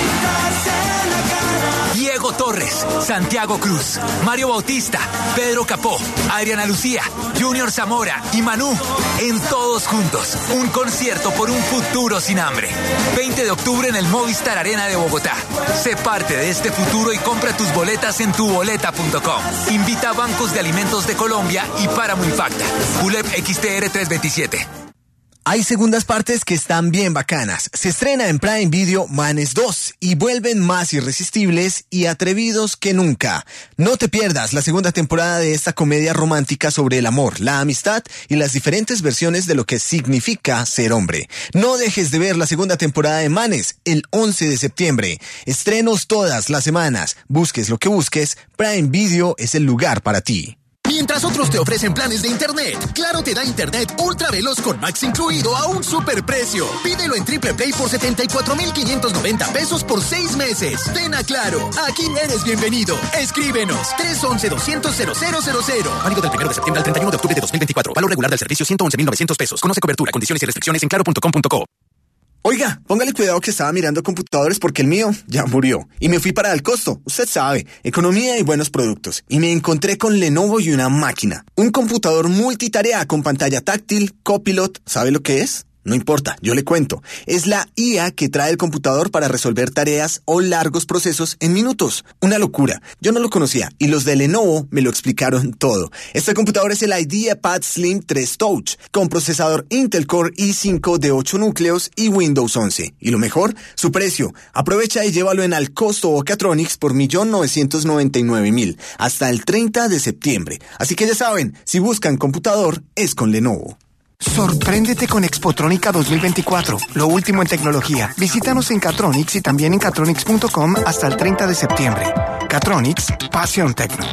Diego Torres, Santiago Cruz, Mario Bautista, Pedro Capó, Adriana Lucía, Junior Zamora y Manú. En Todos Juntos, un concierto por un futuro sin hambre. veinte de octubre en el Movistar Arena de Bogotá. Sé parte de este futuro y compra tus boletas en tu boleta punto com. Invita a Bancos de Alimentos de Colombia y Páramo Impacta. U L E P X T R trescientos veintisiete. Hay segundas partes que están bien bacanas. Se estrena en Prime Video Manes dos y vuelven más irresistibles y atrevidos que nunca. No te pierdas la segunda temporada de esta comedia romántica sobre el amor, la amistad y las diferentes versiones de lo que significa ser hombre. No dejes de ver la segunda temporada de Manes el once de septiembre. Estrenos todas las semanas. Busques lo que busques, Prime Video es el lugar para ti. Mientras otros te ofrecen planes de internet, Claro te da internet ultra veloz con Max incluido a un superprecio. Pídelo en Triple Play por setenta y cuatro mil quinientos noventa pesos por seis meses. Ven a Claro, aquí eres bienvenido. Escríbenos tres once, doscientos, cero cero cero cero. Válido del primero de septiembre al treinta y uno de octubre de dos mil veinticuatro. Valor regular del servicio ciento once mil novecientos pesos. Conoce cobertura, condiciones y restricciones en claro punto com punto co. Oiga, póngale cuidado que estaba mirando computadores porque el mío ya murió. Y me fui para el costo, usted sabe, economía y buenos productos. Y me encontré con Lenovo y una máquina. Un computador multitarea con pantalla táctil, Copilot, ¿sabe lo que es? No importa, yo le cuento. Es la I A que trae el computador para resolver tareas o largos procesos en minutos. Una locura. Yo no lo conocía y los de Lenovo me lo explicaron todo. Este computador es el IdeaPad Slim tres Touch con procesador Intel Core i cinco de ocho núcleos y Windows once. Y lo mejor, su precio. Aprovecha y llévalo en Alcosto o Catronics por un millón novecientos noventa y nueve mil hasta el treinta de septiembre. Así que ya saben, si buscan computador, es con Lenovo. Sorpréndete con Expotrónica dos mil veinticuatro, lo último en tecnología. Visítanos en Catronics y también en catronics punto com hasta el treinta de septiembre. Catronics, pasión tecno.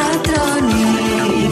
Catronics,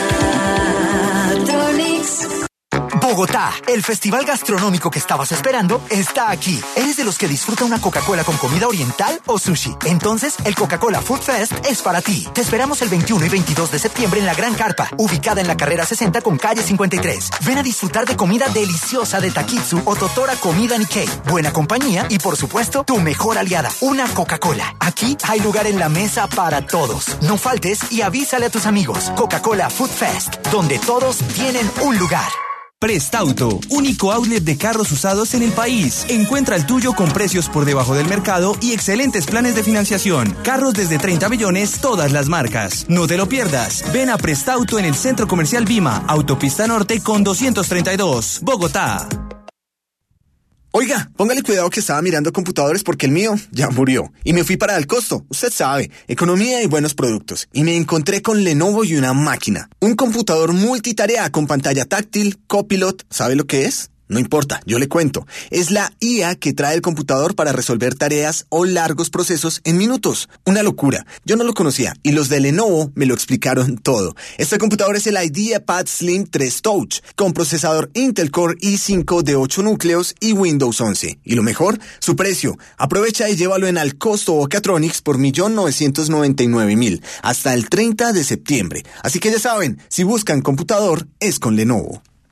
Catronics. Bogotá, el festival gastronómico que estabas esperando está aquí. ¿Eres de los que disfruta una Coca-Cola con comida oriental o sushi? Entonces, el Coca-Cola Food Fest es para ti. Te esperamos el veintiuno y veintidós de septiembre en la Gran Carpa, ubicada en la carrera sesenta con calle cincuenta y tres. Ven a disfrutar de comida deliciosa de Takitsu o Totora Comida Nikkei, buena compañía y, por supuesto, tu mejor aliada, una Coca-Cola. Aquí hay lugar en la mesa para todos. No faltes y avísale a tus amigos. Coca-Cola Food Fest, donde todos tienen un lugar. Prestauto, único outlet de carros usados en el país. Encuentra el tuyo con precios por debajo del mercado y excelentes planes de financiación. Carros desde treinta millones, todas las marcas. No te lo pierdas. Ven a Prestauto en el Centro Comercial Vima, Autopista Norte con doscientos treinta y dos, Bogotá. Oiga, póngale cuidado que estaba mirando computadores porque el mío ya murió. Y me fui para el costo, usted sabe, economía y buenos productos. Y me encontré con Lenovo y una máquina. Un computador multitarea con pantalla táctil, Copilot, ¿sabe lo que es? No importa, yo le cuento. Es la I A que trae el computador para resolver tareas o largos procesos en minutos. Una locura. Yo no lo conocía y los de Lenovo me lo explicaron todo. Este computador es el IdeaPad Slim tres Touch con procesador Intel Core i cinco de ocho núcleos y Windows once. Y lo mejor, su precio. Aprovecha y llévalo en Alcosto o Catronics por un millón novecientos noventa y nueve mil hasta el treinta de septiembre. Así que ya saben, si buscan computador, es con Lenovo.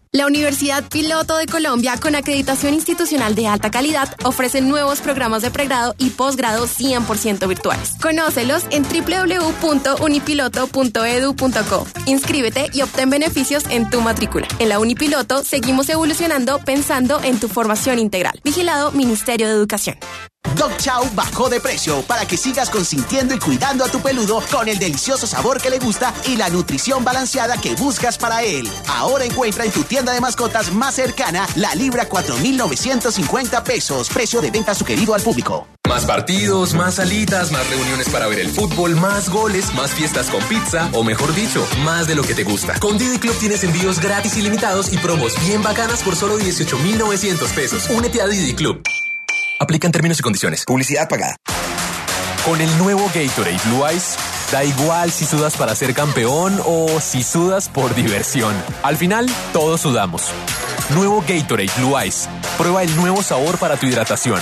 La Universidad Piloto de Colombia, con acreditación institucional de alta calidad, ofrece nuevos programas de pregrado y posgrado cien por ciento virtuales. Conócelos en doble u doble u doble u punto unipiloto punto edu punto co. Inscríbete y obtén beneficios en tu matrícula. En la Unipiloto seguimos evolucionando pensando en tu formación integral. Vigilado Ministerio de Educación. Dog Chow bajó de precio para que sigas consintiendo y cuidando a tu peludo con el delicioso sabor que le gusta y la nutrición balanceada que buscas para él. Ahora encuentra en tu tienda de mascotas más cercana la libra cuatro mil novecientos cincuenta pesos, precio de venta sugerido al público. Más partidos, más salitas, más reuniones para ver el fútbol, más goles, más fiestas con pizza, o mejor dicho, más de lo que te gusta. Con Didi Club tienes envíos gratis ilimitados y promos bien bacanas por solo dieciocho mil novecientos pesos. Únete a Didi Club. Aplican términos y condiciones. Publicidad pagada. Con el nuevo Gatorade Blue Ice, da igual si sudas para ser campeón o si sudas por diversión. Al final, todos sudamos. Nuevo Gatorade Blue Ice. Prueba el nuevo sabor para tu hidratación.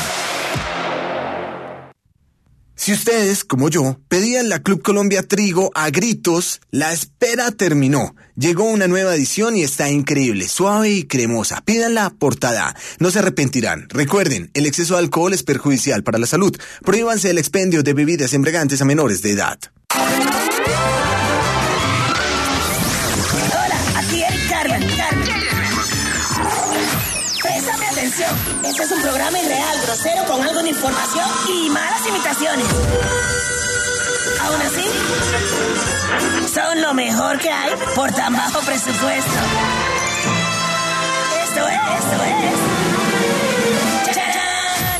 Si ustedes, como yo, pedían la Club Colombia Trigo a gritos, la espera terminó. Llegó una nueva edición y está increíble, suave y cremosa. Pídanla portada, no se arrepentirán. Recuerden, el exceso de alcohol es perjudicial para la salud. Prohíbanse el expendio de bebidas embriagantes a menores de edad. Hola, aquí Eric Carmen. Carmen. Préstame atención. Este es un programa irreal, grosero, con algo de información y malas imitaciones. Aún así, son lo mejor que hay por tan bajo presupuesto. Esto es, esto es. ¡Charán!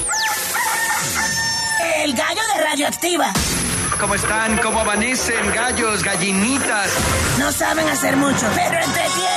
El gallo de Radioactiva. ¿Cómo están? ¿Cómo amanecen? Gallos, gallinitas. No saben hacer mucho, pero entretienen.